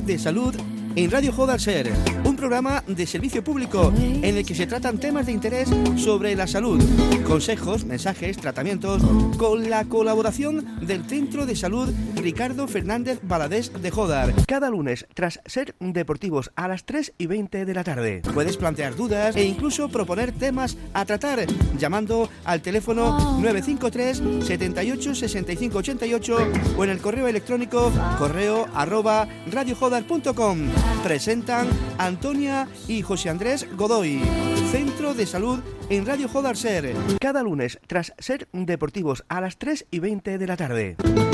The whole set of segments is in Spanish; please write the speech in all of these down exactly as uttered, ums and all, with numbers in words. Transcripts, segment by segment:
de Salud en Radio Jodar Ser, un programa de servicio público en el que se tratan temas de interés sobre la salud, consejos, mensajes, tratamientos, con la colaboración del Centro de Salud Ricardo Fernández Valadés de Jodar. Cada lunes, tras Ser Deportivos a las tres y veinte de la tarde. Puedes plantear dudas e incluso proponer temas a tratar llamando al teléfono nueve cinco tres, setenta y ocho, sesenta y cinco ochenta y ocho o en el correo electrónico correo arroba radiojodar punto com. Presentan Antonia y José Andrés Godoy. Centro de Salud en Radio Jodar Ser. Cada lunes, tras Ser Deportivos a las tres y veinte de la tarde.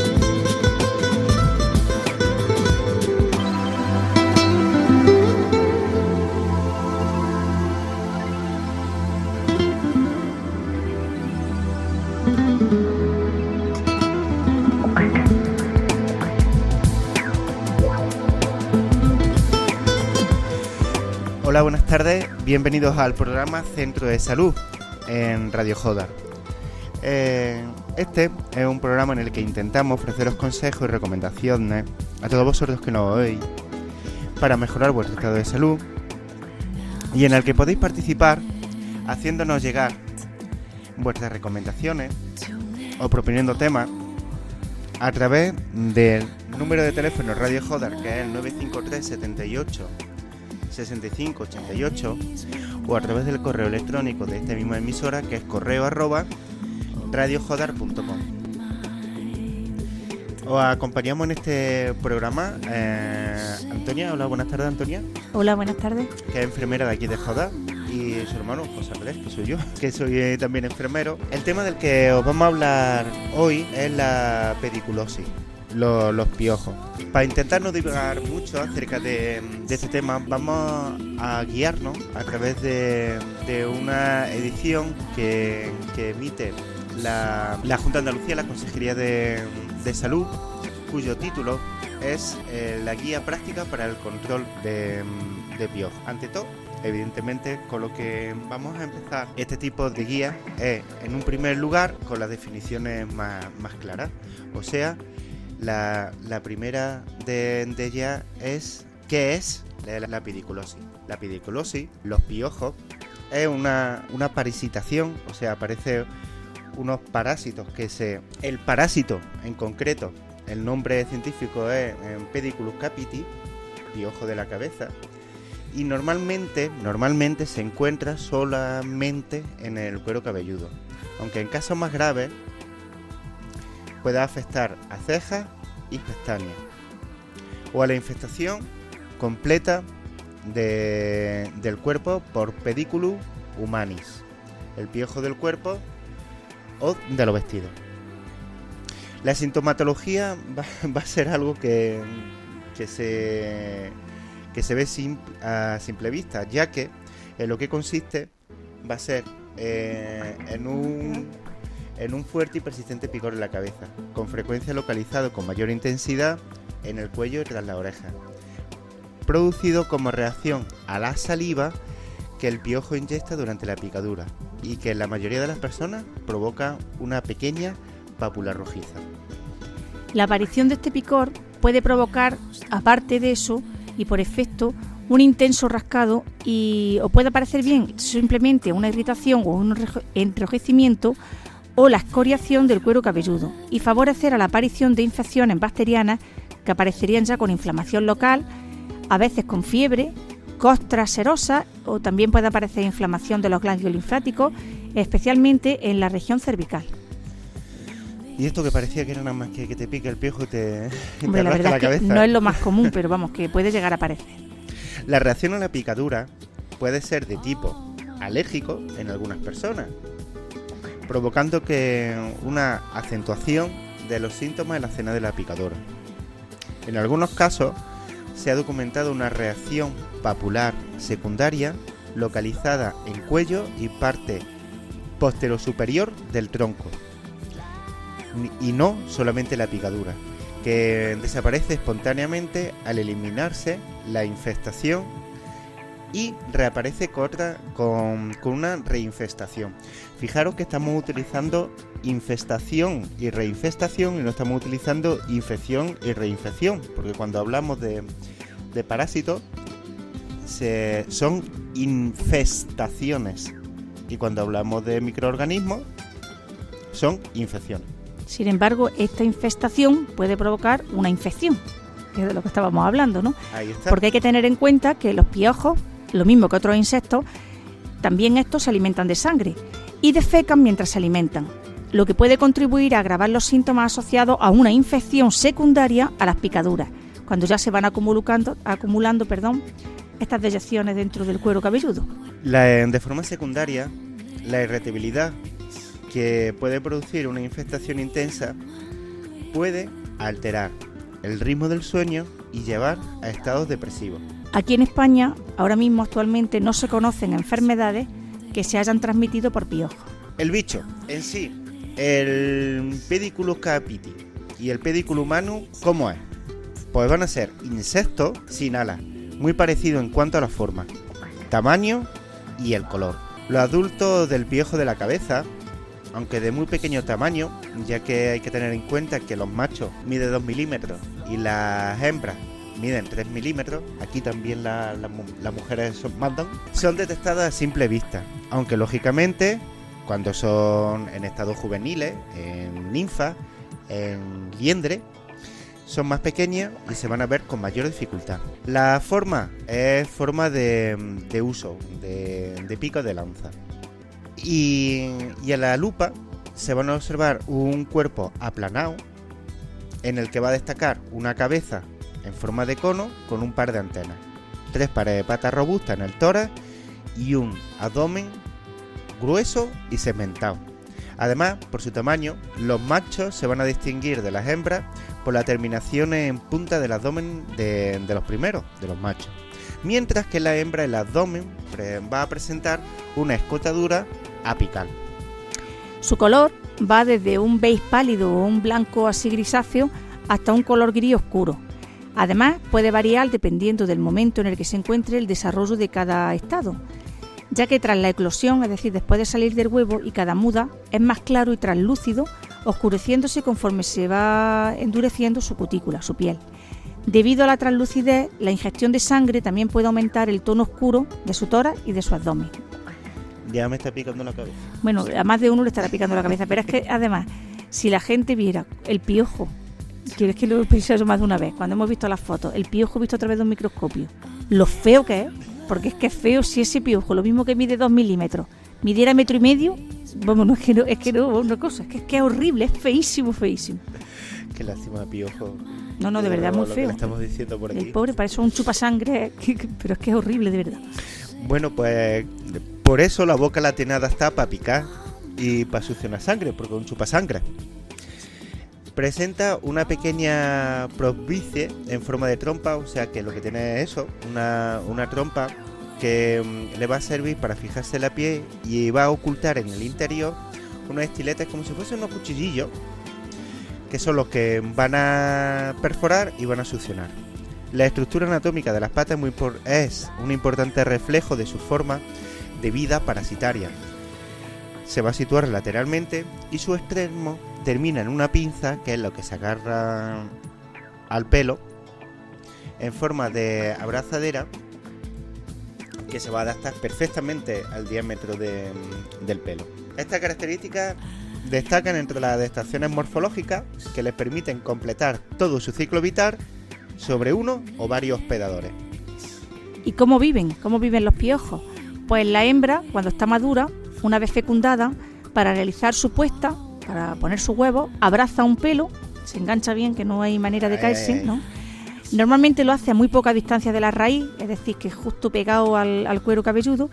Hola, buenas tardes, bienvenidos al programa Centro de Salud en Radio Jodar. Eh, este es un programa en el que intentamos ofreceros consejos y recomendaciones a todos vosotros que nos oís para mejorar vuestro estado de salud y en el que podéis participar haciéndonos llegar vuestras recomendaciones o proponiendo temas a través del número de teléfono Radio Jodar, que es el nueve cinco tres, setenta y ocho, sesenta y cinco ochenta y ocho, o a través del correo electrónico de esta misma emisora, que es correo arroba radiojodar punto com. Os acompañamos en este programa eh, Antonia. Hola, buenas tardes, Antonia. Hola, buenas tardes. Que es enfermera de aquí de Jodar, y su hermano José Andrés, que soy yo, que soy eh, también enfermero. El tema del que os vamos a hablar hoy es la pediculosis, los, los piojos. Para intentar no divagar mucho acerca de, de este tema, vamos a guiarnos a través de, de una edición que, que emite la, la Junta de Andalucía, la Consejería de, de Salud, cuyo título es eh, la guía práctica para el control de, de piojos. Ante todo, evidentemente, con lo que vamos a empezar este tipo de guía es, en un primer lugar, con las definiciones más, más claras. O sea, La, la primera de, de ellas es ¿qué es la, la pediculosis? La pediculosis, los piojos, es una, una parasitación, o sea, aparecen unos parásitos que se... El parásito en concreto, el nombre científico es Pediculus capiti, piojo de la cabeza, y normalmente, normalmente se encuentra solamente en el cuero cabelludo, aunque en casos más graves puede afectar a cejas y pestañas, o a la infestación completa de, del cuerpo por Pediculus humanis, el piojo del cuerpo o de los vestidos. La sintomatología va, va a ser algo que, que, se, que se ve sim, a simple vista, ya que en lo que consiste va a ser eh, en un... en un fuerte y persistente picor en la cabeza, con frecuencia localizado con mayor intensidad en el cuello y tras la oreja, producido como reacción a la saliva que el piojo inyecta durante la picadura y que en la mayoría de las personas provoca una pequeña pápula rojiza. La aparición de este picor puede provocar, aparte de eso, y por efecto, un intenso rascado y o puede aparecer bien simplemente una irritación o un enrojecimiento o la escoriación del cuero cabelludo y favorecer a la aparición de infecciones bacterianas que aparecerían ya con inflamación local, a veces con fiebre, costras serosas o también puede aparecer inflamación de los ganglios linfáticos, especialmente en la región cervical. Y esto que parecía que era nada más que, que te pique el piojo y te, y Hombre, te la rasca verdad la es que cabeza. no es lo más común, pero vamos, que puede llegar a aparecer. La reacción a la picadura puede ser de tipo alérgico en algunas personas, provocando que una acentuación de los síntomas en la escena de la picadura. En algunos casos se ha documentado una reacción papular secundaria localizada en cuello y parte posterosuperior del tronco, y no solamente la picadura, que desaparece espontáneamente al eliminarse la infestación y reaparece con, otra, con, con una reinfestación. Fijaros que estamos utilizando infestación y reinfestación y no estamos utilizando infección y reinfección, porque cuando hablamos de, de parásitos se, son infestaciones. Y cuando hablamos de microorganismos, son infecciones. Sin embargo, esta infestación puede provocar una infección, que es de lo que estábamos hablando, ¿no? Ahí está. Porque hay que tener en cuenta que los piojos, lo mismo que otros insectos, también estos se alimentan de sangre y defecan mientras se alimentan, lo que puede contribuir a agravar los síntomas asociados a una infección secundaria a las picaduras, cuando ya se van acumulando, acumulando perdón, estas deyecciones dentro del cuero cabelludo. La, de forma secundaria, la irritabilidad que puede producir una infestación intensa puede alterar el ritmo del sueño y llevar a estados depresivos. Aquí en España, ahora mismo actualmente no se conocen enfermedades que se hayan transmitido por piojos. El bicho en sí, el Pediculus capiti y el Pediculum humano, ¿cómo es? Pues van a ser insectos sin alas, muy parecidos en cuanto a la forma, tamaño y el color. Los adultos del piojo de la cabeza, aunque de muy pequeño tamaño, ya que hay que tener en cuenta que los machos miden dos milímetros y las hembras miden tres milímetros, aquí también la, la, las mujeres son, mandan, son detectadas a simple vista, aunque lógicamente cuando son en estados juveniles, en ninfa, en liendre, son más pequeñas y se van a ver con mayor dificultad. La forma es forma de, de uso, de, de pico de lanza. Y, y a la lupa se van a observar un cuerpo aplanado en el que va a destacar una cabeza en forma de cono con un par de antenas, tres pares de patas robustas en el tórax y un abdomen grueso y segmentado. Además, por su tamaño, los machos se van a distinguir de las hembras por la terminación en punta del abdomen de, de los primeros, de los machos, mientras que la hembra, el abdomen, va a presentar una escotadura apical. Su color va desde un beige pálido o un blanco así grisáceo hasta un color gris oscuro. Además, puede variar dependiendo del momento en el que se encuentre el desarrollo de cada estado, ya que tras la eclosión, es decir, después de salir del huevo y cada muda, es más claro y translúcido, oscureciéndose conforme se va endureciendo su cutícula, su piel. Debido a la translucidez, la ingestión de sangre también puede aumentar el tono oscuro de su tórax y de su abdomen. Ya me está picando la cabeza. Bueno, a más de uno le estará picando la cabeza, pero es que además, si la gente viera el piojo, que es que lo he pensado más de una vez, cuando hemos visto las fotos, el piojo visto a través de un microscopio, lo feo que es, porque es que es feo si ese piojo, lo mismo que mide dos milímetros, midiera metro y medio, vamos, no es que no, es que no, una cosa, es que es que es horrible, es feísimo, feísimo. Qué lástima, piojo. No, no, de verdad, es muy lo feo. Que le estamos diciendo por aquí. El pobre parece un chupasangre, pero es que es horrible, de verdad. Bueno, pues por eso la boca latinada está para picar y para succionar sangre, porque es un chupasangre. Presenta una pequeña probíscide en forma de trompa, o sea que lo que tiene es eso, una, una trompa que um, le va a servir para fijarse en la piel y va a ocultar en el interior unos estiletes como si fuesen unos cuchillillos, que son los que van a perforar y van a succionar. La estructura anatómica de las patas es, muy por, es un importante reflejo de su forma de vida parasitaria. Se va a situar lateralmente y su extremo termina en una pinza, que es lo que se agarra al pelo, en forma de abrazadera, que se va a adaptar perfectamente al diámetro de, del pelo. Estas características destacan entre las adaptaciones morfológicas que les permiten completar todo su ciclo vital sobre uno o varios hospedadores. ¿Y cómo viven? ¿Cómo viven los piojos? Pues la hembra, cuando está madura, una vez fecundada, para realizar su puesta, para poner su huevo, abraza un pelo, se engancha bien, que no hay manera de caerse, ¿no? Normalmente lo hace a muy poca distancia de la raíz, es decir, que justo pegado al, al cuero cabelludo,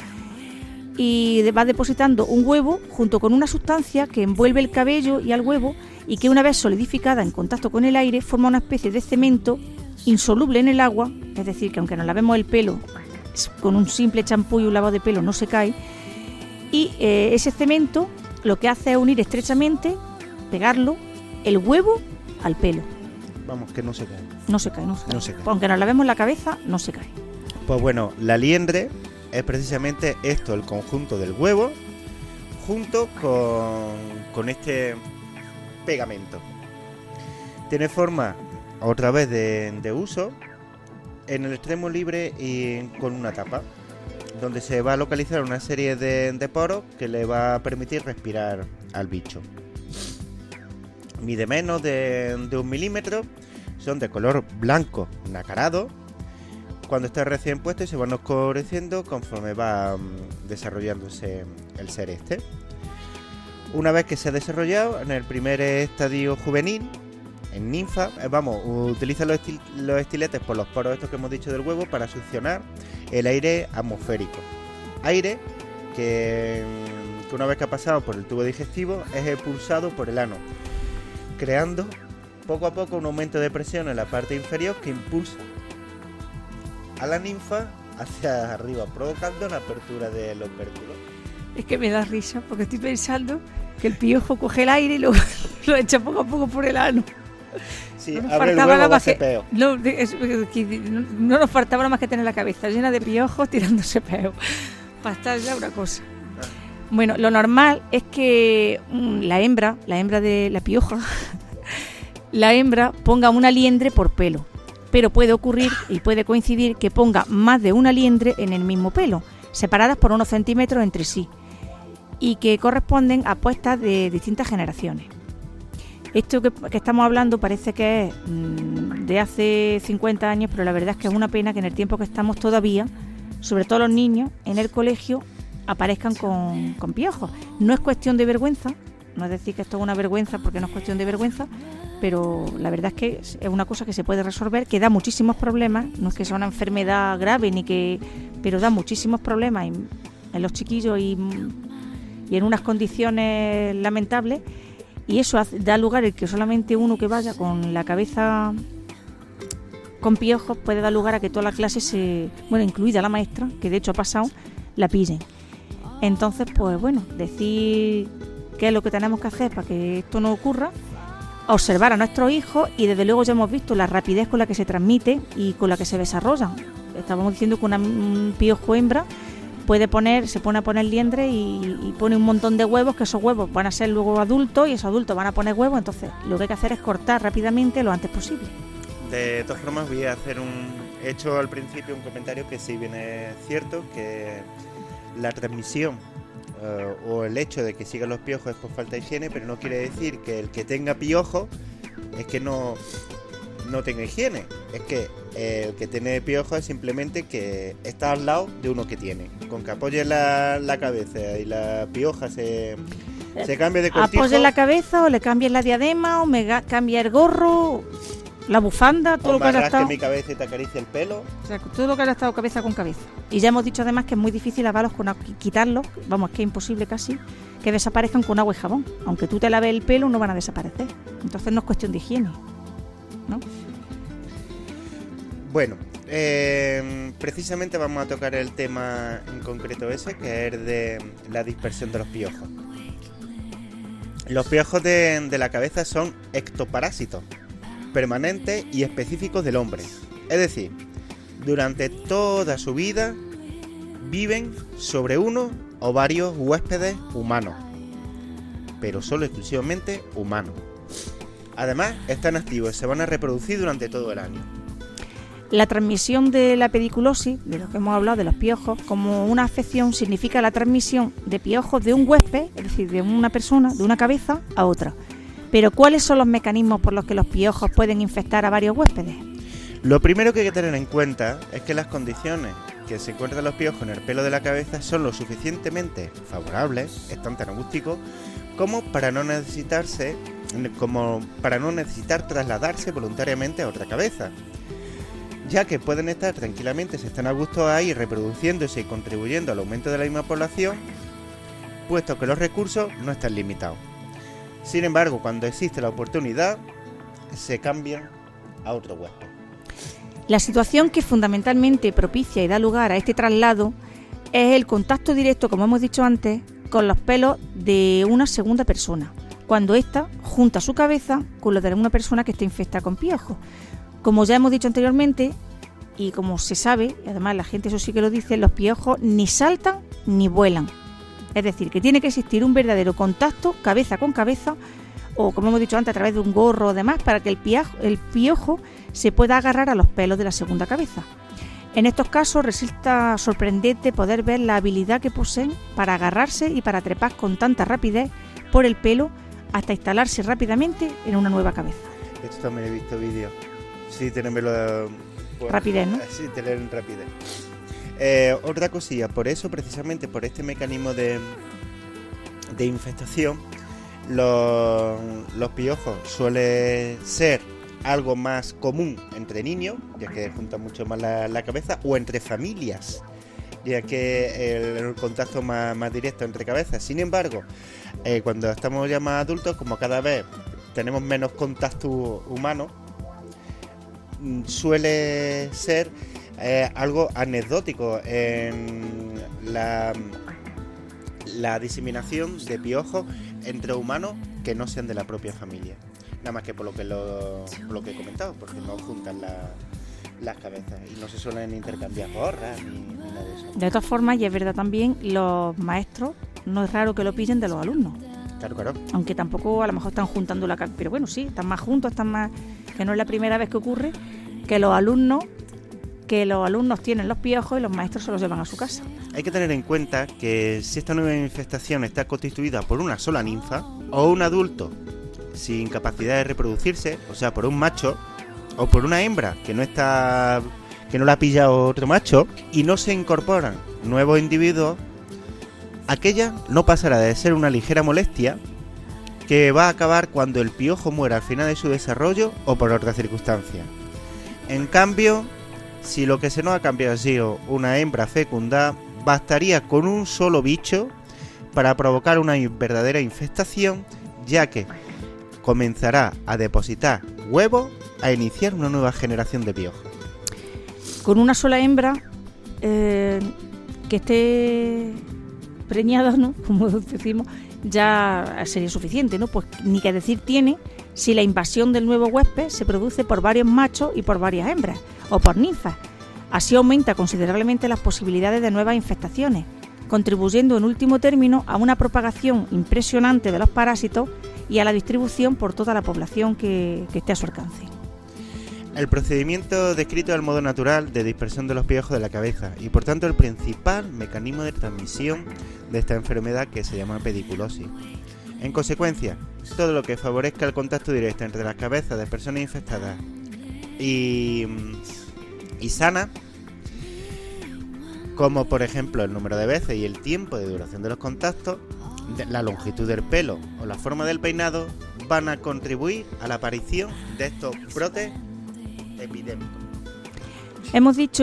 y va depositando un huevo junto con una sustancia que envuelve el cabello y al huevo y que una vez solidificada en contacto con el aire forma una especie de cemento insoluble en el agua, es decir, que aunque nos lavemos el pelo con un simple champú y un lavado de pelo no se cae, y eh, ese cemento lo que hace es unir estrechamente, pegarlo, el huevo al pelo. Vamos, que no se cae. No se cae, no se cae. No se cae. Aunque nos lavemos la cabeza, no se cae. Pues bueno, la liendre es precisamente esto, el conjunto del huevo, junto con, con este pegamento. Tiene forma, otra vez, de, de uso. en el extremo libre y con una tapa, donde se va a localizar una serie de, de poros que le va a permitir respirar al bicho. Mide menos de, de un milímetro, son de color blanco nacarado cuando está recién puesto y se van oscureciendo conforme va um, desarrollándose el ser este. Una vez que se ha desarrollado en el primer estadio juvenil, en ninfa, eh, vamos, utiliza los, estil los estiletes por los poros estos que hemos dicho del huevo para succionar el aire atmosférico. Aire que, que una vez que ha pasado por el tubo digestivo es expulsado por el ano, creando poco a poco un aumento de presión en la parte inferior que impulsa a la ninfa hacia arriba, provocando la apertura del opérculo. Es que me da risa porque estoy pensando que el piojo coge el aire y lo, lo echa poco a poco por el ano. Sí, no nos abre el faltaba huevo, nada va más que, peo. no, es, que no, no nos faltaba nada más que tener la cabeza llena de piojos tirándose peo para estar ya una cosa. Ah. Bueno, lo normal es que mmm, la hembra, la hembra de la pioja, la hembra ponga una liendre por pelo, pero puede ocurrir y puede coincidir que ponga más de una liendre en el mismo pelo, separadas por unos centímetros entre sí, y que corresponden a puestas de distintas generaciones. Esto que, que estamos hablando parece que es mmm, de hace cincuenta años, pero la verdad es que es una pena que en el tiempo que estamos todavía, sobre todo los niños, en el colegio aparezcan con, con piojos. No es cuestión de vergüenza, no es decir que esto es una vergüenza porque no es cuestión de vergüenza, pero la verdad es que es una cosa que se puede resolver, que da muchísimos problemas, no es que sea una enfermedad grave, ni que, pero da muchísimos problemas en, en los chiquillos y, y en unas condiciones lamentables, y eso hace, da lugar a que solamente uno que vaya con la cabeza con piojos puede dar lugar a que toda la clase se, bueno, incluida la maestra, que de hecho ha pasado, la pillen. Entonces, pues bueno, decir qué es lo que tenemos que hacer para que esto no ocurra, observar a nuestros hijos, y desde luego ya hemos visto la rapidez con la que se transmite y con la que se desarrollan. Estábamos diciendo que una, un piojo hembra puede poner, se pone a poner liendre y, y pone un montón de huevos, que esos huevos van a ser luego adultos y esos adultos van a poner huevos. Entonces lo que hay que hacer es cortar rápidamente lo antes posible. De todas formas, voy a hacer un... He hecho al principio un comentario que sí bien es cierto, que la transmisión uh, o el hecho de que sigan los piojos es por falta de higiene, pero no quiere decir que el que tenga piojos es que no, no tenga higiene. Es que eh, el que tiene piojos es simplemente que está al lado de uno que tiene. Con que apoye la, la cabeza y la pioja se, se cambie de cortijo... Apoye la cabeza o le cambie la diadema o me cambie el gorro... La bufanda, todo o lo que haya estado... mi cabeza y te acaricie el pelo. O sea, todo lo que haya estado cabeza con cabeza. Y ya hemos dicho además que es muy difícil lavarlos, con quitarlos, vamos, que es imposible casi, que desaparezcan con agua y jabón. Aunque tú te laves el pelo, no van a desaparecer. Entonces no es cuestión de higiene, ¿no? Bueno, eh, precisamente vamos a tocar el tema en concreto ese, que es de la dispersión de los piojos. Los piojos de, de la cabeza son ectoparásitos permanentes y específicos del hombre. Es decir, durante toda su vida viven sobre uno o varios huéspedes humanos, pero solo exclusivamente humanos. Además, están activos y se van a reproducir durante todo el año. La transmisión de la pediculosis, de lo que hemos hablado de los piojos, como una afección, significa la transmisión de piojos de un huésped, es decir, de una persona, de una cabeza a otra. Pero ¿cuáles son los mecanismos por los que los piojos pueden infectar a varios huéspedes? Lo primero que hay que tener en cuenta es que las condiciones que se encuentran los piojos en el pelo de la cabeza son lo suficientemente favorables, están tan acústicos, como para no necesitarse, como para no necesitar trasladarse voluntariamente a otra cabeza, ya que pueden estar tranquilamente, si están a gusto ahí, reproduciéndose y contribuyendo al aumento de la misma población, puesto que los recursos no están limitados. Sin embargo, cuando existe la oportunidad, se cambian a otro huésped. La situación que fundamentalmente propicia y da lugar a este traslado es el contacto directo, como hemos dicho antes, con los pelos de una segunda persona, cuando ésta junta su cabeza con los de una persona que está infectada con piojos. Como ya hemos dicho anteriormente, y como se sabe, y además la gente eso sí que lo dice, los piojos ni saltan ni vuelan. Es decir, que tiene que existir un verdadero contacto cabeza con cabeza, o como hemos dicho antes, a través de un gorro o demás, para que el piojo, el piojo se pueda agarrar a los pelos de la segunda cabeza. En estos casos resulta sorprendente poder ver la habilidad que poseen para agarrarse y para trepar con tanta rapidez por el pelo hasta instalarse rápidamente en una nueva cabeza. Esto también he visto vídeos. Sí, tenerlo... Pues, rapidez, ¿no? Sí, tener rapidez. Eh, otra cosilla, por eso, precisamente por este mecanismo de, de infestación, los, los piojos suelen ser algo más común entre niños, ya que juntan mucho más la, la cabeza, o entre familias, ya que el, el contacto más, más directo entre cabezas. Sin embargo, eh, cuando estamos ya más adultos, como cada vez tenemos menos contacto humano, suele ser eh, algo anecdótico en la, la diseminación de piojos entre humanos que no sean de la propia familia. Nada más que por lo que lo, por lo que he comentado, porque no juntan la, las cabezas y no se suelen intercambiar gorras ni, ni nada de eso. De todas formas, y es verdad también, los maestros no es raro que lo pillen de los alumnos. Claro, claro. Aunque tampoco a lo mejor están juntando la cabeza, pero bueno, sí, están más juntos, están más, que no es la primera vez que ocurre que los alumnos que los alumnos tienen los piojos y los maestros se los llevan a su casa. Hay que tener en cuenta que si esta nueva infestación está constituida por una sola ninfa o un adulto sin capacidad de reproducirse, o sea, por un macho o por una hembra que no está que no la pilla otro macho y no se incorporan nuevos individuos, aquella no pasará de ser una ligera molestia que va a acabar cuando el piojo muera al final de su desarrollo o por otra circunstancia. En cambio, si lo que se nos ha cambiado ha sido una hembra fecunda, bastaría con un solo bicho para provocar una verdadera infestación, ya que comenzará a depositar huevos a iniciar una nueva generación de piojos. Con una sola hembra eh, que esté preñada, ¿no?, como decimos, ya sería suficiente, ¿no? Pues ni que decir tiene si la invasión del nuevo huésped se produce por varios machos y por varias hembras, o por ninfas. Así aumenta considerablemente las posibilidades de nuevas infestaciones, contribuyendo en último término a una propagación impresionante de los parásitos y a la distribución por toda la población que, que esté a su alcance. El procedimiento descrito es el modo natural de dispersión de los piojos de la cabeza y por tanto el principal mecanismo de transmisión de esta enfermedad que se llama pediculosis. En consecuencia, todo lo que favorezca el contacto directo entre las cabezas de personas infectadas y, y sanas, como por ejemplo el número de veces y el tiempo de duración de los contactos, la longitud del pelo o la forma del peinado, van a contribuir a la aparición de estos brotes epidémicos. Hemos dicho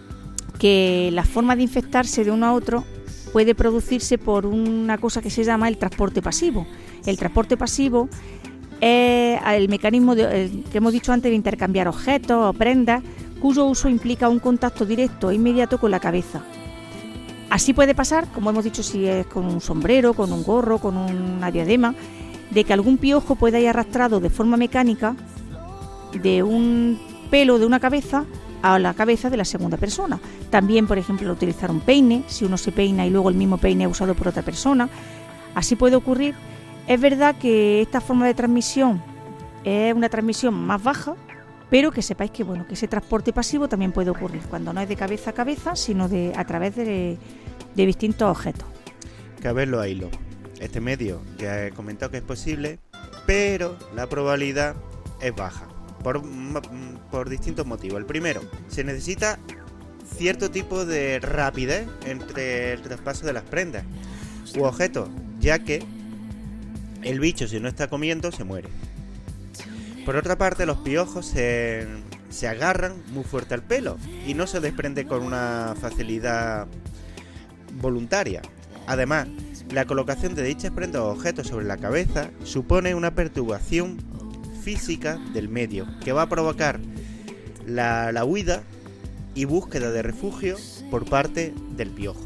que la forma de infectarse de uno a otro puede producirse por una cosa que se llama el transporte pasivo. El transporte pasivo es el mecanismo de, el que hemos dicho antes de intercambiar objetos o prendas cuyo uso implica un contacto directo e inmediato con la cabeza. Así puede pasar, como hemos dicho, si es con un sombrero, con un gorro, con una diadema, de que algún piojo pueda ir arrastrado de forma mecánica de un pelo de una cabeza a la cabeza de la segunda persona. También, por ejemplo, utilizar un peine, si uno se peina y luego el mismo peine es usado por otra persona. Así puede ocurrir. Es verdad que esta forma de transmisión es una transmisión más baja, pero que sepáis que bueno que ese transporte pasivo también puede ocurrir cuando no es de cabeza a cabeza, sino de a través de, de distintos objetos. Que a verlo a hilo. Este medio ya he comentado que es posible, pero la probabilidad es baja. Por, por distintos motivos. El primero, se necesita cierto tipo de rapidez entre el traspaso de las prendas u objetos, ya que el bicho, si no está comiendo, se muere. Por otra parte, los piojos se, se agarran muy fuerte al pelo y no se desprende con una facilidad voluntaria. Además, la colocación de dichas prendas o objetos sobre la cabeza supone una perturbación física del medio que va a provocar la, la huida y búsqueda de refugio por parte del piojo.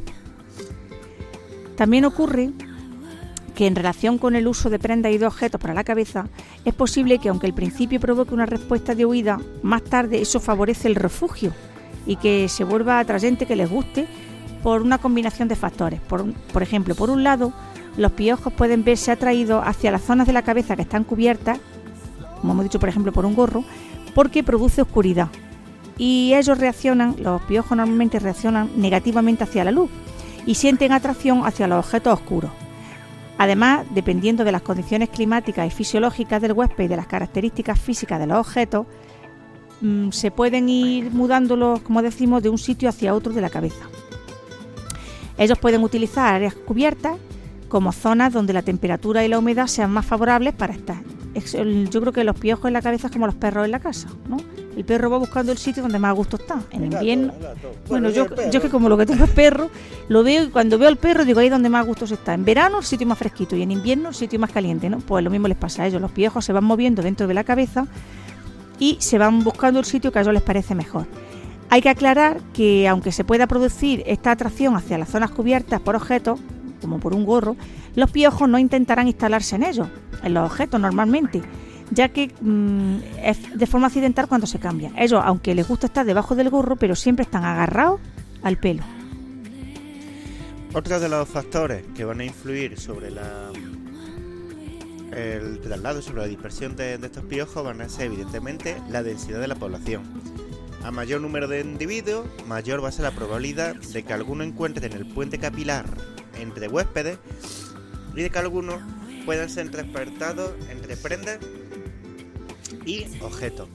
También ocurre que en relación con el uso de prendas y de objetos para la cabeza, es posible que aunque al principio provoque una respuesta de huida, más tarde eso favorece el refugio y que se vuelva atrayente, que les guste, por una combinación de factores. Por, por ejemplo, por un lado, los piojos pueden verse atraídos hacia las zonas de la cabeza que están cubiertas, como hemos dicho, por ejemplo, por un gorro, porque produce oscuridad. y ellos reaccionan, los piojos normalmente reaccionan negativamente hacia la luz y sienten atracción hacia los objetos oscuros. Además, dependiendo de las condiciones climáticas y fisiológicas del huésped y de las características físicas de los objetos, mmm, se pueden ir mudándolos, como decimos, de un sitio hacia otro de la cabeza. Ellos pueden utilizar áreas cubiertas como zonas donde la temperatura y la humedad sean más favorables para estar. Yo creo que los piojos en la cabeza es como los perros en la casa, ¿no? El perro va buscando el sitio donde más a gusto está. En invierno, bueno, yo, yo que como lo que tengo es perro, lo veo y cuando veo al perro digo ahí es donde más a gusto se está. En verano el sitio más fresquito y en invierno el sitio más caliente, ¿no? Pues lo mismo les pasa a ellos. Los piojos se van moviendo dentro de la cabeza y se van buscando el sitio que a ellos les parece mejor. Hay que aclarar que aunque se pueda producir esta atracción hacia las zonas cubiertas por objetos, como por un gorro, los piojos no intentarán instalarse en ellos, en los objetos normalmente, ya que mmm, es de forma accidental cuando se cambia. Ellos, aunque les gusta estar debajo del gorro, pero siempre están agarrados al pelo. Otro de los factores que van a influir sobre la, el traslado, sobre la dispersión de, de estos piojos, van a ser evidentemente la densidad de la población. A mayor número de individuos, mayor va a ser la probabilidad de que alguno encuentre en el puente capilar entre huéspedes y de que algunos puedan ser transportados entre prendas y objetos.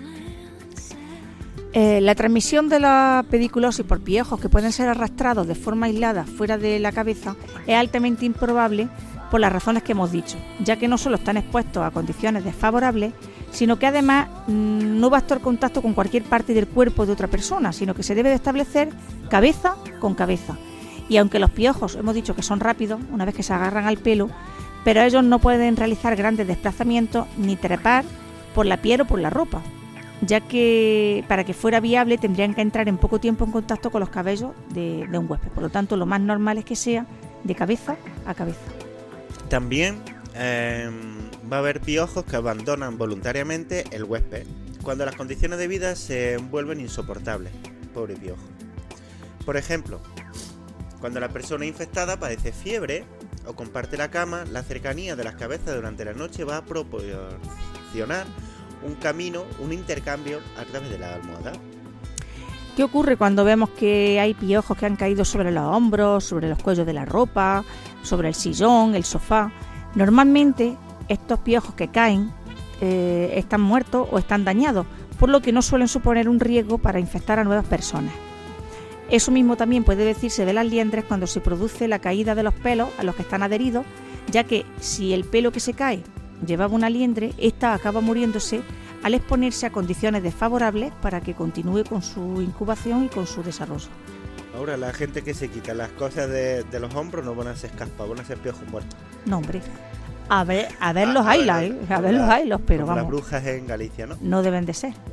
Eh, la transmisión de la pediculosis por piojos que pueden ser arrastrados de forma aislada fuera de la cabeza es altamente improbable por las razones que hemos dicho, ya que no solo están expuestos a condiciones desfavorables, sino que además mmm, no basta el contacto con cualquier parte del cuerpo de otra persona, sino que se debe de establecer cabeza con cabeza. Y aunque los piojos hemos dicho que son rápidos, una vez que se agarran al pelo, pero ellos no pueden realizar grandes desplazamientos ni trepar por la piel o por la ropa, ya que para que fuera viable tendrían que entrar en poco tiempo en contacto con los cabellos de, de un huésped. Por lo tanto, lo más normal es que sea de cabeza a cabeza. También eh, va a haber piojos que abandonan voluntariamente el huésped cuando las condiciones de vida se vuelven insoportables. Pobre piojo. Por ejemplo, cuando la persona infectada padece fiebre o comparte la cama, la cercanía de las cabezas durante la noche va a proporcionar un camino, un intercambio a través de la almohada. ¿Qué ocurre cuando vemos que hay piojos que han caído sobre los hombros, sobre los cuellos de la ropa, sobre el sillón, el sofá? Normalmente estos piojos que caen eh, están muertos o están dañados, por lo que no suelen suponer un riesgo para infectar a nuevas personas. Eso mismo también puede decirse de las liendres cuando se produce la caída de los pelos a los que están adheridos, ya que si el pelo que se cae llevaba una liendre, esta acaba muriéndose al exponerse a condiciones desfavorables para que continúe con su incubación y con su desarrollo. Ahora, la gente que se quita las cosas de, de los hombros no van a ser caspas, van a ser piojos muertos. No, hombre. A ver, a ver los highlights, ¿eh? a ver los highlights, pero vamos. Las brujas en Galicia, ¿no? No deben de ser.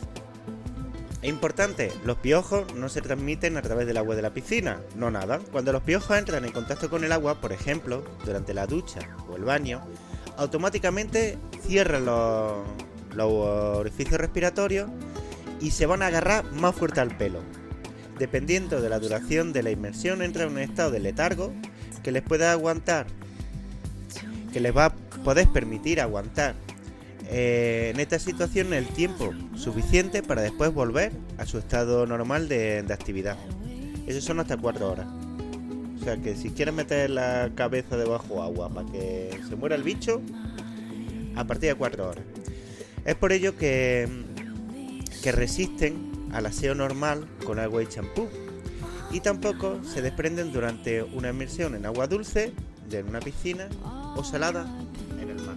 Es importante, los piojos no se transmiten a través del agua de la piscina, no nadan. Cuando los piojos entran en contacto con el agua, por ejemplo, durante la ducha o el baño, automáticamente cierran los, los orificios respiratorios y se van a agarrar más fuerte al pelo. Dependiendo de la duración de la inmersión, entra en un estado de letargo que les puede aguantar, que les va a poder permitir aguantar eh, en esta situación el tiempo suficiente para después volver a su estado normal de, de actividad. Eso son hasta cuatro horas. O sea que si quieres meter la cabeza debajo agua para que se muera el bicho, a partir de cuatro horas. Es por ello que, que resisten al aseo normal con agua y champú. Y tampoco se desprenden durante una inmersión en agua dulce, de una piscina o salada en el mar.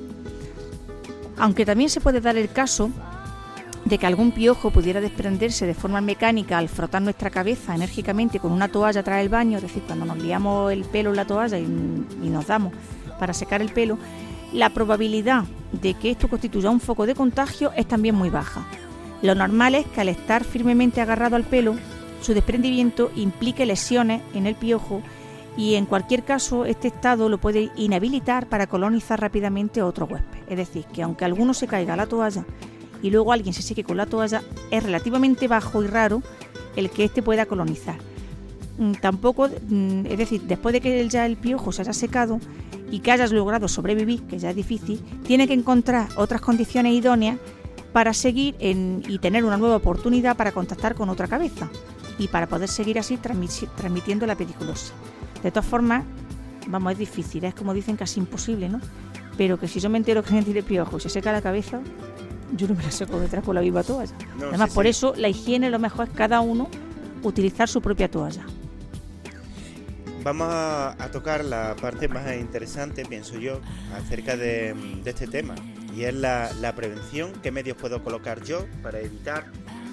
Aunque también se puede dar el caso de que algún piojo pudiera desprenderse de forma mecánica al frotar nuestra cabeza enérgicamente con una toalla tras el baño, es decir, cuando nos liamos el pelo en la toalla y, y nos damos para secar el pelo, la probabilidad de que esto constituya un foco de contagio es también muy baja. Lo normal es que al estar firmemente agarrado al pelo, su desprendimiento implique lesiones en el piojo y en cualquier caso este estado lo puede inhabilitar para colonizar rápidamente otro huésped. Es decir, que aunque alguno se caiga a la toalla y luego alguien se seque con la toalla, es relativamente bajo y raro el que éste pueda colonizar. Tampoco, es decir, después de que ya el piojo se haya secado y que hayas logrado sobrevivir, que ya es difícil, tiene que encontrar otras condiciones idóneas para seguir en, y tener una nueva oportunidad para contactar con otra cabeza y para poder seguir así transmiti- transmitiendo la pediculosis. De todas formas, vamos, es difícil, es como dicen casi imposible, ¿no? Pero que si yo me entero que alguien tiene piojo y se seca la cabeza, yo no me la seco detrás con la misma toalla. No, Además, sí, por sí. eso la higiene, lo mejor es cada uno utilizar su propia toalla. Vamos a, a tocar la parte más interesante, pienso yo, acerca de, de este tema, y es la, la prevención. ¿Qué medios puedo colocar yo para evitar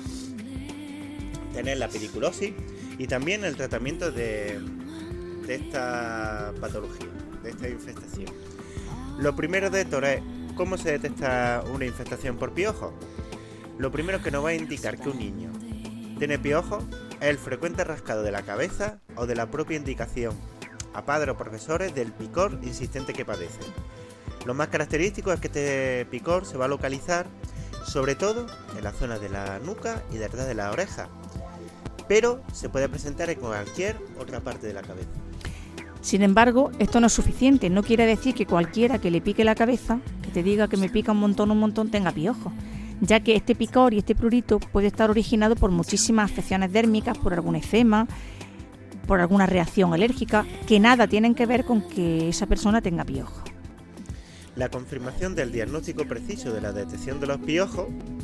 tener la pediculosis? Y también el tratamiento de, de esta patología, de esta infestación. Lo primero de esto es cómo se detecta una infestación por piojos. Lo primero que nos va a indicar que un niño tiene piojos es el frecuente rascado de la cabeza o de la propia indicación a padres o profesores del picor insistente que padece. Lo más característico es que este picor se va a localizar sobre todo en la zona de la nuca y detrás de la oreja, pero se puede presentar en cualquier otra parte de la cabeza. Sin embargo, esto no es suficiente. No quiere decir que cualquiera que le pique la cabeza, que te diga que me pica un montón, un montón, tenga piojos, ya que este picor y este prurito puede estar originado por muchísimas afecciones dérmicas, por algún eczema, por alguna reacción alérgica, que nada tienen que ver con que esa persona tenga piojos. La confirmación del diagnóstico preciso de la detección de los piojos,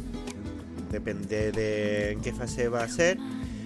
depende de en qué fase va a ser,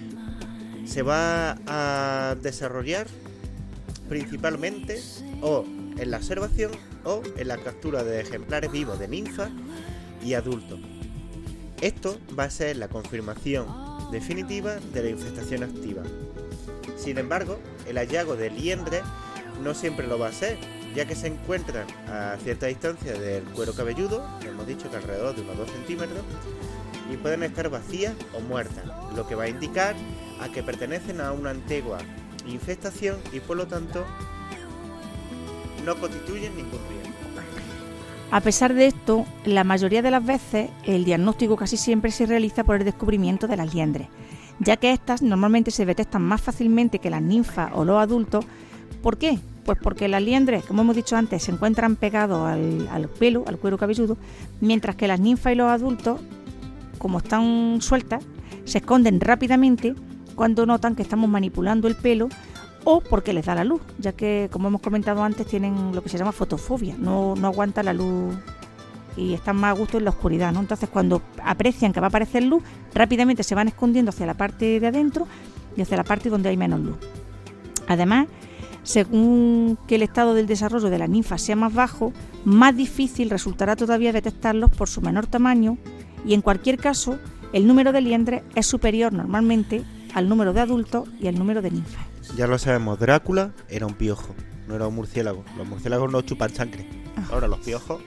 se va a desarrollar principalmente o en la observación o en la captura de ejemplares vivos de ninfas y adultos. Esto va a ser la confirmación definitiva de la infestación activa. Sin embargo, el hallazgo de liendres no siempre lo va a ser, ya que se encuentran a cierta distancia del cuero cabelludo, hemos dicho que alrededor de unos dos centímetros, y pueden estar vacías o muertas, lo que va a indicar a que pertenecen a una antigua infestación y por lo tanto no constituyen ningún riesgo. A pesar de esto, la mayoría de las veces el diagnóstico casi siempre se realiza por el descubrimiento de las liendres, ya que estas normalmente se detectan más fácilmente que las ninfas o los adultos. ¿Por qué? Pues porque las liendres, como hemos dicho antes, se encuentran pegados al, al pelo, al cuero cabelludo, mientras que las ninfas y los adultos, como están sueltas, se esconden rápidamente cuando notan que estamos manipulando el pelo o porque les da la luz, ya que, como hemos comentado antes, tienen lo que se llama fotofobia, no, no aguanta la luz y están más a gusto en la oscuridad, ¿no? Entonces, cuando aprecian que va a aparecer luz, rápidamente se van escondiendo hacia la parte de adentro y hacia la parte donde hay menos luz. Además, según que el estado del desarrollo de las ninfas sea más bajo, más difícil resultará todavía detectarlos por su menor tamaño y, en cualquier caso, el número de liendres es superior normalmente al número de adultos y al número de ninfas. Ya lo sabemos, Drácula era un piojo, no era un murciélago. Los murciélagos no chupan sangre. Ahora los piojos.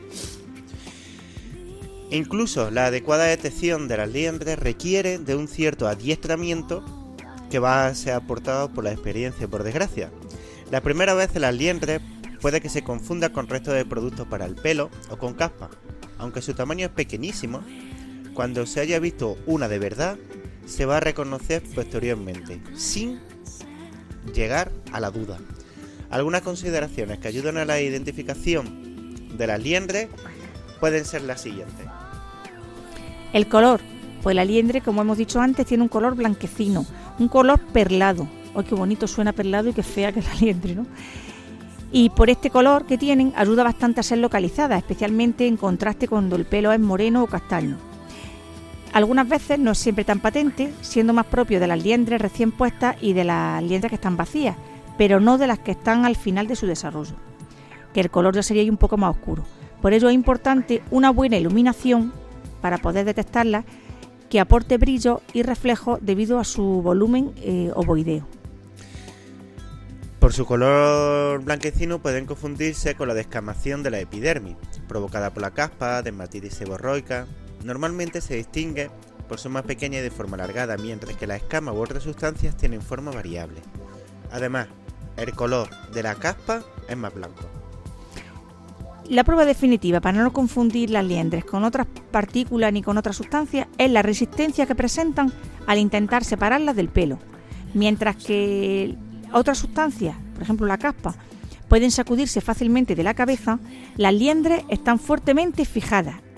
Incluso la adecuada detección de las liendres requiere de un cierto adiestramiento que va a ser aportado por la experiencia, por desgracia. La primera vez las liendres puede que se confunda con restos de productos para el pelo o con caspa. Aunque su tamaño es pequeñísimo, cuando se haya visto una de verdad, se va a reconocer posteriormente, sin llegar a la duda. Algunas consideraciones que ayudan a la identificación de las liendres pueden ser las siguientes. El color. Pues la liendre, como hemos dicho antes, tiene un color blanquecino, un color perlado. ¡Ay, qué bonito suena perlado y qué fea que es la liendre, ¿no? Y por este color que tienen, ayuda bastante a ser localizada, especialmente en contraste cuando el pelo es moreno o castaño. Algunas veces no es siempre tan patente, siendo más propio de las liendres recién puestas y de las liendres que están vacías, pero no de las que están al final de su desarrollo, que el color ya sería un poco más oscuro. Por ello es importante una buena iluminación para poder detectarlas, que aporte brillo y reflejo debido a su volumen eh, ovoideo. Por su color blanquecino pueden confundirse con la descamación de la epidermis, provocada por la caspa, dermatitis seborroica. Normalmente se distingue por ser más pequeña y de forma alargada, mientras que la escama u otras sustancias tienen forma variable. Además, el color de la caspa es más blanco. La prueba definitiva para no confundir las liendres con otras partículas ni con otras sustancias es la resistencia que presentan al intentar separarlas del pelo, mientras que otras sustancias, por ejemplo la caspa, pueden sacudirse fácilmente de la cabeza. Las liendres están fuertemente fijadas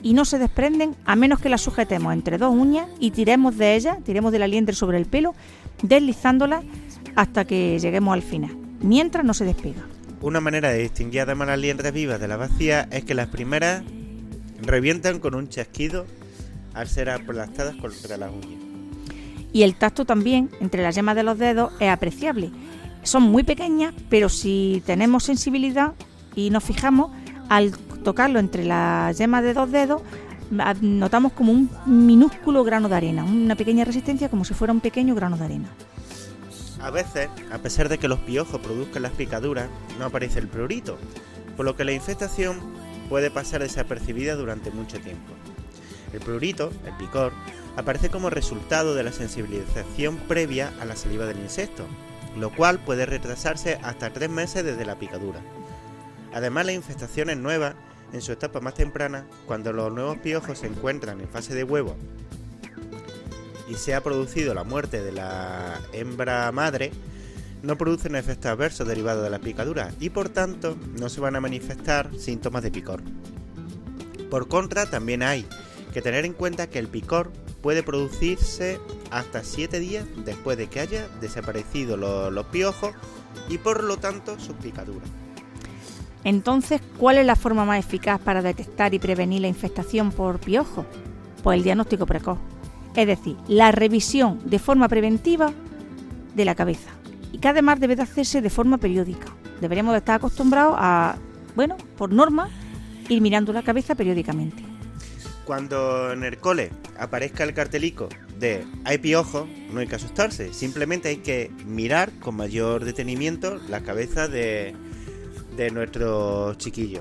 y no se desprenden a menos que las sujetemos entre dos uñas y tiremos de ellas, tiremos de la liendre sobre el pelo, deslizándola hasta que lleguemos al final, mientras no se despega. Una manera de distinguir además las liendres vivas de las vacías es que las primeras revientan con un chasquido al ser aplastadas contra las uñas. Y el tacto también entre las yemas de los dedos es apreciable. Son muy pequeñas, pero si tenemos sensibilidad y nos fijamos, al tocarlo entre las yemas de dos dedos, notamos como un minúsculo grano de arena, una pequeña resistencia como si fuera un pequeño grano de arena. A veces, a pesar de que los piojos produzcan las picaduras, no aparece el prurito, por lo que la infestación puede pasar desapercibida durante mucho tiempo. El prurito, el picor, aparece como resultado de la sensibilización previa a la saliva del insecto, lo cual puede retrasarse hasta tres meses desde la picadura. Además, las infestaciones nuevas, en su etapa más temprana, cuando los nuevos piojos se encuentran en fase de huevo y se ha producido la muerte de la hembra madre, no producen efectos adversos derivados de la picadura y por tanto no se van a manifestar síntomas de picor. Por contra, también hay que tener en cuenta que el picor puede producirse hasta siete días después de que haya desaparecido los, los piojos y por lo tanto sus picaduras. Entonces, ¿cuál es la forma más eficaz para detectar y prevenir la infestación por piojos? Pues el diagnóstico precoz, es decir, la revisión de forma preventiva de la cabeza y que además debe de hacerse de forma periódica. Deberíamos de estar acostumbrados a, bueno, por norma, ir mirando la cabeza periódicamente. Cuando en el cole aparezca el cartelico de hay piojos, no hay que asustarse, simplemente hay que mirar con mayor detenimiento la cabeza de, de nuestros chiquillos.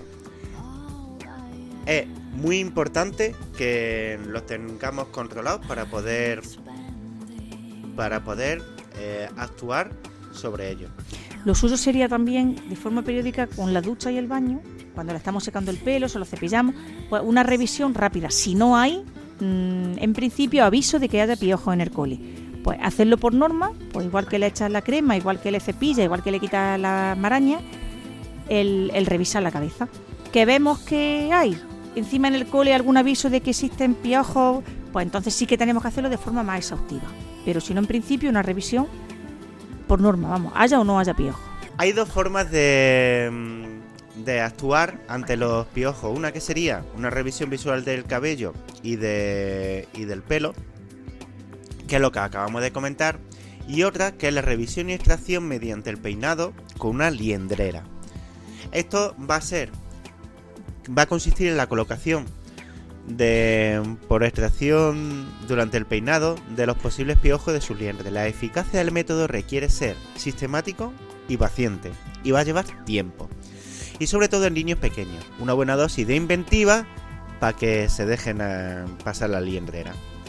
Es muy importante que los tengamos controlados para poder, para poder eh, actuar sobre ellos. Lo suyo sería también, de forma periódica, con la ducha y el baño, cuando le estamos secando el pelo, se lo cepillamos, pues una revisión rápida. Si no hay, mmm, en principio, aviso de que haya piojos en el cole. Pues hacerlo por norma, pues igual que le echas la crema, igual que le cepilla, igual que le quitas la maraña, el, el revisar la cabeza. Que vemos que hay encima en el cole algún aviso de que existen piojos, pues entonces sí que tenemos que hacerlo de forma más exhaustiva. Pero si no, en principio, una revisión por norma, vamos, haya o no haya piojos. Hay dos formas de, de actuar ante los piojos. Una que sería una revisión visual del cabello y, de, y del pelo, que es lo que acabamos de comentar, y otra que es la revisión y extracción mediante el peinado con una liendrera. Esto va a ser, va a consistir en la colocación de por extracción durante el peinado de los posibles piojos de sus liendres. La eficacia del método requiere ser sistemático y paciente y va a llevar tiempo, y sobre todo en niños pequeños, una buena dosis de inventiva para que se dejen eh, pasar la liendrera.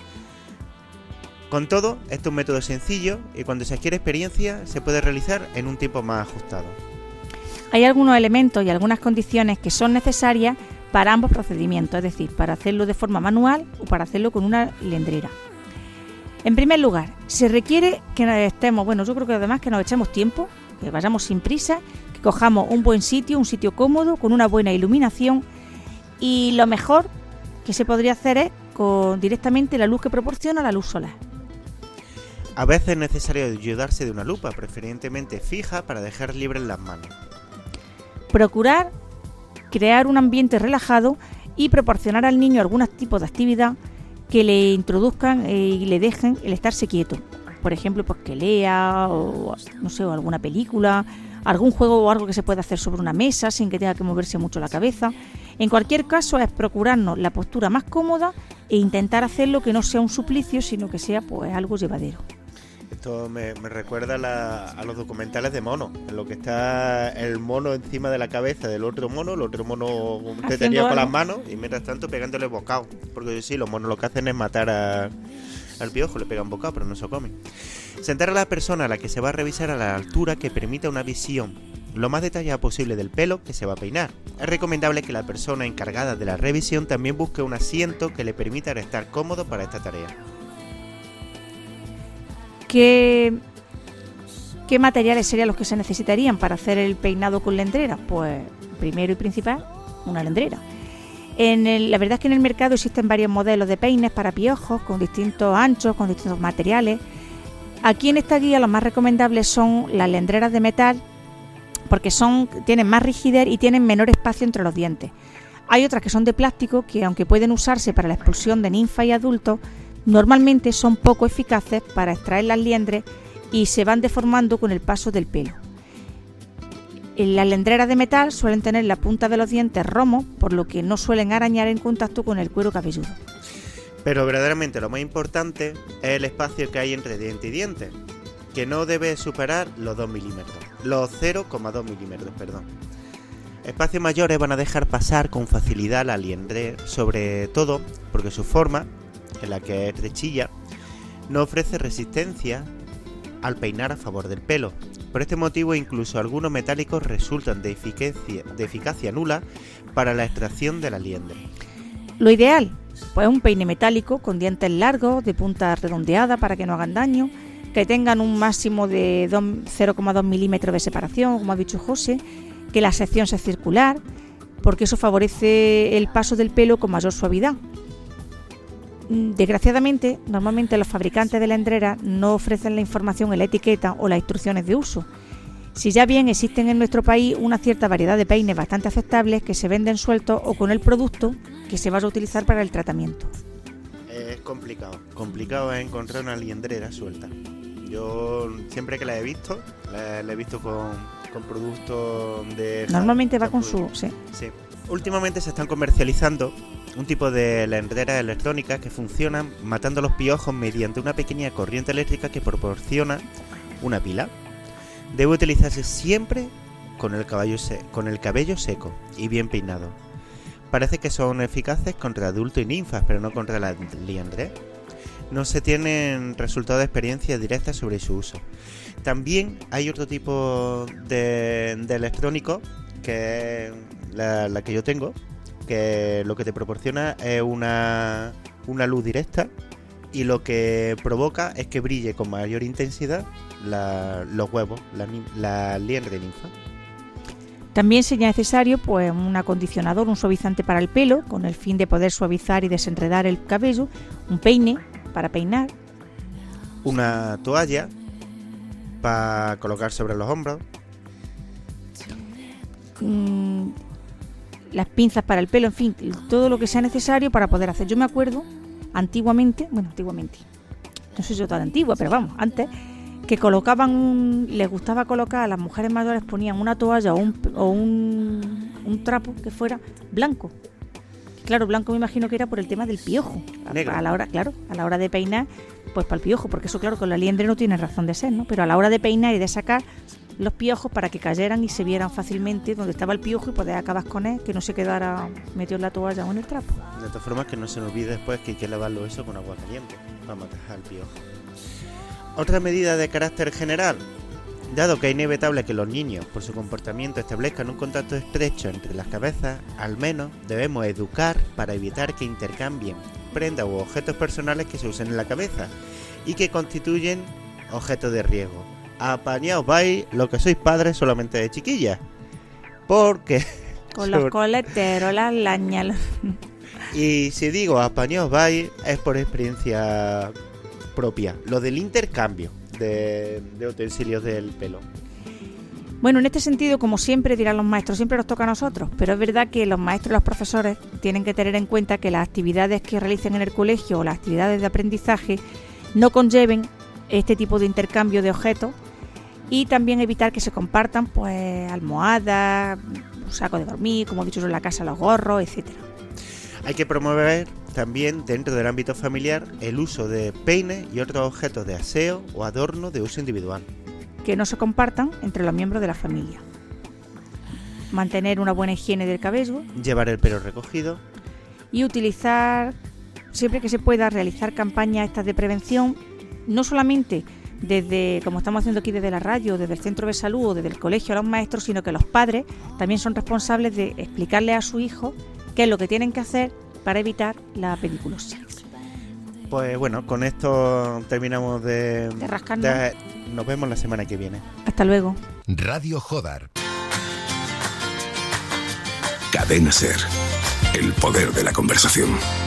Con todo, este es un método sencillo y cuando se adquiere experiencia se puede realizar en un tiempo más ajustado. Hay algunos elementos y algunas condiciones que son necesarias para ambos procedimientos, es decir, para hacerlo de forma manual o para hacerlo con una liendrera. En primer lugar, se requiere que estemos, bueno, yo creo que además que nos echemos tiempo, que vayamos sin prisa, que cojamos un buen sitio, un sitio cómodo, con una buena iluminación, y lo mejor que se podría hacer es con directamente la luz que proporciona la luz solar. A veces es necesario ayudarse de una lupa, preferentemente fija, para dejar libres las manos. Procurar crear un ambiente relajado y proporcionar al niño algún tipo de actividad que le introduzcan y le dejen el estarse quieto. Por ejemplo, pues que lea o no sé, o alguna película, algún juego o algo que se pueda hacer sobre una mesa sin que tenga que moverse mucho la cabeza. En cualquier caso, es procurarnos la postura más cómoda e intentar hacerlo que no sea un suplicio, sino que sea pues algo llevadero. Esto me, me recuerda a, la, a los documentales de mono, en lo que está el mono encima de la cabeza del otro mono, el otro mono detenido con las manos y mientras tanto pegándole bocado. Porque sí, los monos lo que hacen es matar a, al piojo, le pegan bocado, pero no se lo comen. Sentar a la persona a la que se va a revisar a la altura que permita una visión lo más detallada posible del pelo que se va a peinar. Es recomendable que la persona encargada de la revisión también busque un asiento que le permita estar cómodo para esta tarea. ¿Qué, ¿Qué materiales serían los que se necesitarían para hacer el peinado con liendrera? Pues primero y principal, una liendrera. En el, la verdad es que en el mercado existen varios modelos de peines para piojos con distintos anchos, con distintos materiales. Aquí en esta guía los más recomendables son las lendreras de metal, porque son, tienen más rigidez y tienen menor espacio entre los dientes. Hay otras que son de plástico que, aunque pueden usarse para la expulsión de ninfas y adultos, normalmente son poco eficaces para extraer las liendres y se van deformando con el paso del pelo. Las lendreras de metal suelen tener la punta de los dientes romos, por lo que no suelen arañar en contacto con el cuero cabelludo. Pero verdaderamente lo más importante es el espacio que hay entre diente y diente, que no debe superar los dos milímetros, los cero coma dos milímetros, perdón. Espacios mayores van a dejar pasar con facilidad la liendre, sobre todo porque su forma, en la que es estrechilla, no ofrece resistencia al peinar a favor del pelo. Por este motivo, incluso algunos metálicos resultan de eficacia, de eficacia nula para la extracción de la liendre. Lo ideal, pues un peine metálico con dientes largos, de punta redondeada para que no hagan daño, que tengan un máximo de cero coma dos milímetros de separación, como ha dicho José, que la sección sea circular, porque eso favorece el paso del pelo con mayor suavidad. Desgraciadamente, normalmente los fabricantes de lendreras no ofrecen la información en la etiqueta o las instrucciones de uso. Si ya bien existen en nuestro país una cierta variedad de peines bastante aceptables que se venden sueltos o con el producto que se vaya a utilizar para el tratamiento. Es complicado, complicado es encontrar una liendrera suelta. Yo siempre que la he visto, la, la he visto con, con productos de... Normalmente va con su... Sí. sí. Últimamente se están comercializando un tipo de lendreras electrónicas que funcionan matando los piojos mediante una pequeña corriente eléctrica que proporciona una pila. Debe utilizarse siempre con el, caballo se- con el cabello seco y bien peinado. Parece que son eficaces contra adultos y ninfas, pero no contra la liendre. No se tienen resultados de experiencia directa sobre su uso. También hay otro tipo de, de electrónico, que es la, la que yo tengo, que lo que te proporciona es una, una luz directa y lo que provoca es que brille con mayor intensidad la, los huevos, la, la liendre ninfa. También sería necesario pues un acondicionador, un suavizante para el pelo, con el fin de poder suavizar y desenredar el cabello, un peine para peinar, una toalla para colocar sobre los hombros, mmm, las pinzas para el pelo, en fin, todo lo que sea necesario para poder hacer. Yo me acuerdo antiguamente, bueno, antiguamente, no soy yo tan antigua, pero vamos, antes, que colocaban un, les gustaba colocar, a las mujeres mayores ponían una toalla o un, o un, un trapo que fuera blanco. Claro, blanco me imagino que era por el tema del piojo. Negro. A la hora, claro, a la hora de peinar, pues para el piojo, porque eso claro con la liendre no tiene razón de ser, ¿no? Pero a la hora de peinar y de sacar los piojos para que cayeran y se vieran fácilmente donde estaba el piojo y poder acabar con él, que no se quedara metido en la toalla o en el trapo. De todas formas, que no se nos olvide después que hay que lavarlo eso con agua caliente para matar al piojo. Otra medida de carácter general. Dado que es inevitable que los niños, por su comportamiento, establezcan un contacto estrecho entre las cabezas, al menos debemos educar para evitar que intercambien prendas u objetos personales que se usen en la cabeza y que constituyen objetos de riesgo. Apañaos vais, lo que sois padres solamente de chiquillas. Porque... Con los coleteros, las lañas... Y si digo apañaos vais, es por experiencia propia. Lo del intercambio de, de utensilios del pelo. Bueno, en este sentido, como siempre dirán los maestros, siempre nos toca a nosotros, pero es verdad que los maestros y los profesores tienen que tener en cuenta que las actividades que realicen en el colegio o las actividades de aprendizaje no conlleven este tipo de intercambio de objetos y también evitar que se compartan pues almohadas, un saco de dormir, como he dicho yo en la casa, los gorros, etcétera. Hay que promover también dentro del ámbito familiar el uso de peines y otros objetos de aseo o adorno de uso individual. Que no se compartan entre los miembros de la familia. Mantener una buena higiene del cabello. Llevar el pelo recogido. Y utilizar, siempre que se pueda, realizar campañas estas de prevención, no solamente desde, como estamos haciendo aquí desde la radio, desde el centro de salud o desde el colegio a los maestros, sino que los padres también son responsables de explicarle a su hijo qué es lo que tienen que hacer para evitar la pediculosis. Pues bueno, con esto terminamos de... De rascarnos. de- nos vemos la semana que viene. Hasta luego. Radio Jodar. Cadena Ser. El poder de la conversación.